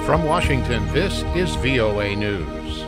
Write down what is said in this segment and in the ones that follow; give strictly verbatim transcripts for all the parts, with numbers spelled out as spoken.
From Washington, this is V O A News.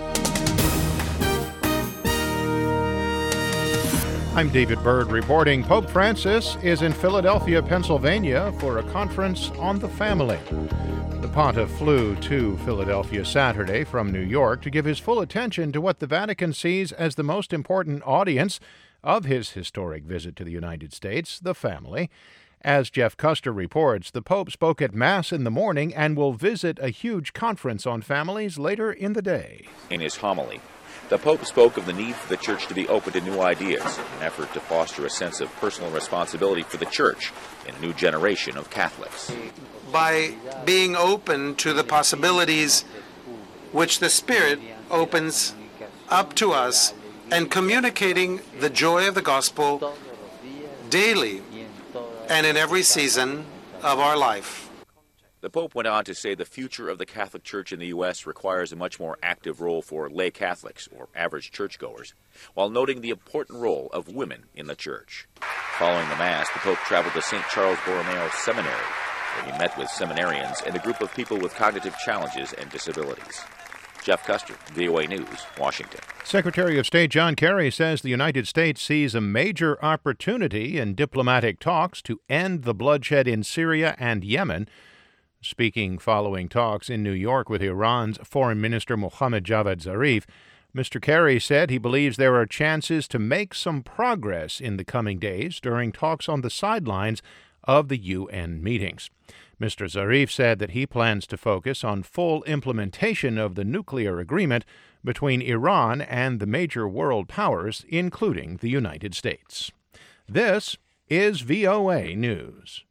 I'm David Byrd reporting. Pope Francis is in Philadelphia, Pennsylvania for a conference on the family. The Pontiff flew to Philadelphia Saturday from New York to give his full attention to what the Vatican sees as the most important audience of his historic visit to the United States, the family. As Jeff Custer reports, the Pope spoke at Mass in the morning and will visit a huge conference on families later in the day. In his homily, the Pope spoke of the need for the Church to be open to new ideas, an effort to foster a sense of personal responsibility for the Church in a new generation of Catholics. By being open to the possibilities which the Spirit opens up to us and communicating the joy of the gospel daily and in every season of our life. The Pope went on to say the future of the Catholic Church in the U S requires a much more active role for lay Catholics, or average churchgoers, while noting the important role of women in the Church. Following the Mass, the Pope traveled to Saint Charles Borromeo Seminary, where he met with seminarians and a group of people with cognitive challenges and disabilities. Jeff Custer, V O A News, Washington. Secretary of State John Kerry says the United States sees a major opportunity in diplomatic talks to end the bloodshed in Syria and Yemen. Speaking following talks in New York with Iran's Foreign Minister Mohammad Javad Zarif, Mister Kerry said he believes there are chances to make some progress in the coming days during talks on the sidelines of the U N meetings. Mister Zarif said that he plans to focus on full implementation of the nuclear agreement between Iran and the major world powers, including the United States. This is V O A News.